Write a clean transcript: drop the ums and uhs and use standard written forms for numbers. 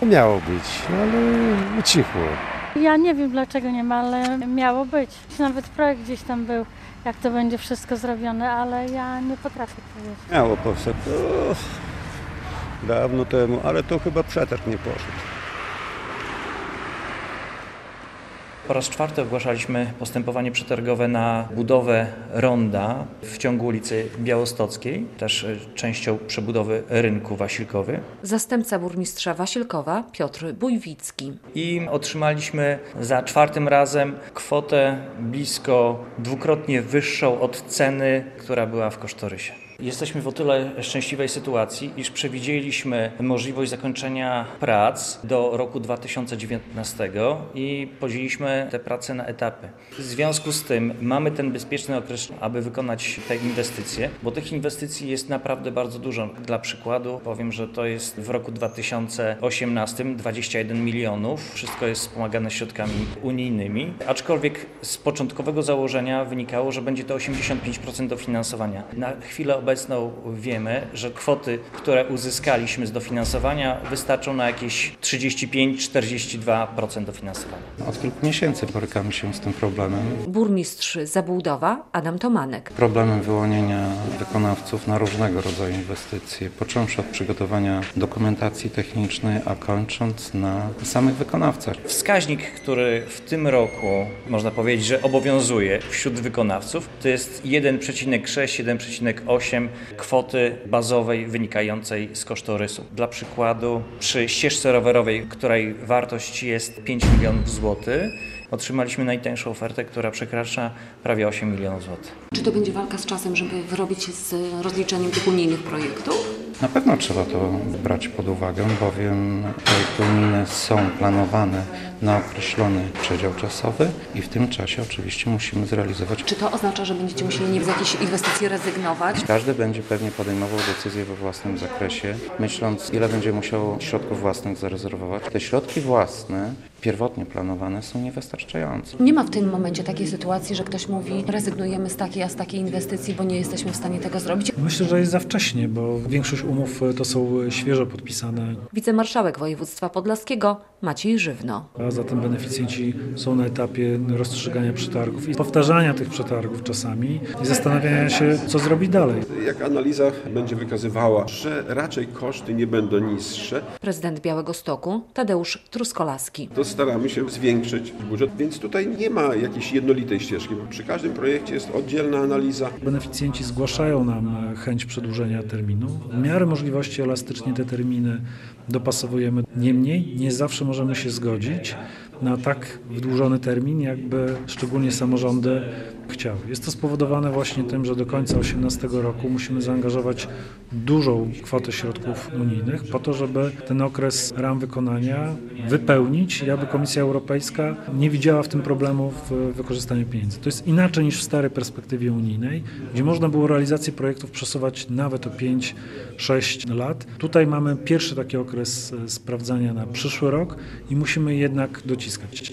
No miało być, no ale ucichło. Ja nie wiem dlaczego nie ma, ale miało być. Nawet projekt gdzieś tam był, jak to będzie wszystko zrobione, ale ja nie potrafię powiedzieć. Miało powstać dawno temu, ale to chyba przetarg nie poszedł. Po raz czwarty ogłaszaliśmy postępowanie przetargowe na budowę ronda w ciągu ulicy Białostockiej, też częścią przebudowy rynku Wasilkowy. Zastępca burmistrza Wasilkowa Piotr Bujwicki. I otrzymaliśmy za czwartym razem kwotę blisko dwukrotnie wyższą od ceny, która była w kosztorysie. Jesteśmy w o tyle szczęśliwej sytuacji, iż przewidzieliśmy możliwość zakończenia prac do roku 2019 i podzieliliśmy te prace na etapy. W związku z tym mamy ten bezpieczny okres, aby wykonać te inwestycje, bo tych inwestycji jest naprawdę bardzo dużo. Dla przykładu powiem, że to jest w roku 2018 21 milionów. Wszystko jest wspomagane środkami unijnymi, aczkolwiek z początkowego założenia wynikało, że będzie to 85% dofinansowania. Na chwilę obecną wiemy, że kwoty, które uzyskaliśmy z dofinansowania, wystarczą na jakieś 35-42% dofinansowania. Od kilku miesięcy borykamy się z tym problemem. Burmistrz Zabłudowa Adam Tomanek. Problemem wyłonienia wykonawców na różnego rodzaju inwestycje, począwszy od przygotowania dokumentacji technicznej, a kończąc na samych wykonawcach. Wskaźnik, który w tym roku, można powiedzieć, że obowiązuje wśród wykonawców, to jest 1,6-1,8 kwoty bazowej wynikającej z kosztorysu. Dla przykładu przy ścieżce rowerowej, której wartość jest 5 milionów złotych, otrzymaliśmy najtańszą ofertę, która przekracza prawie 8 milionów złotych. Czy to będzie walka z czasem, żeby wyrobić się z rozliczeniem tych unijnych projektów? Na pewno trzeba to brać pod uwagę, bowiem projekty unijne są planowane na określony przedział czasowy i w tym czasie oczywiście musimy zrealizować. Czy to oznacza, że będziecie musieli z jakichś inwestycji rezygnować? Każdy będzie pewnie podejmował decyzję we własnym zakresie, myśląc, ile będzie musiał środków własnych zarezerwować. Te środki własne, pierwotnie planowane, są niewystarczające. Nie ma w tym momencie takiej sytuacji, że ktoś mówi, rezygnujemy z takiej, a z takiej inwestycji, bo nie jesteśmy w stanie tego zrobić. Myślę, że jest za wcześnie, bo większość umów to są świeżo podpisane. Wicemarszałek województwa podlaskiego Maciej Żywno. A zatem beneficjenci są na etapie rozstrzygania przetargów i powtarzania tych przetargów czasami i zastanawiania się, co zrobić dalej. Jak analiza będzie wykazywała, że raczej koszty nie będą niższe, Prezydent Białegostoku Tadeusz Truskolaski. to staramy się zwiększyć budżet, więc tutaj nie ma jakiejś jednolitej ścieżki. Przy każdym projekcie jest oddzielna analiza. Beneficjenci zgłaszają nam chęć przedłużenia terminu. W miarę możliwości elastycznie te terminy dopasowujemy. Niemniej nie zawsze możemy się zgodzić na tak wydłużony termin, jakby szczególnie samorządy chciały. Jest to spowodowane właśnie tym, że do końca 2018 roku musimy zaangażować dużą kwotę środków unijnych po to, żeby ten okres ram wykonania wypełnić i aby Komisja Europejska nie widziała w tym problemu w wykorzystaniu pieniędzy. To jest inaczej niż w starej perspektywie unijnej, gdzie można było realizację projektów przesuwać nawet o 5-6 lat. Tutaj mamy pierwszy taki okres sprawdzania na przyszły rok i musimy jednak dociskać.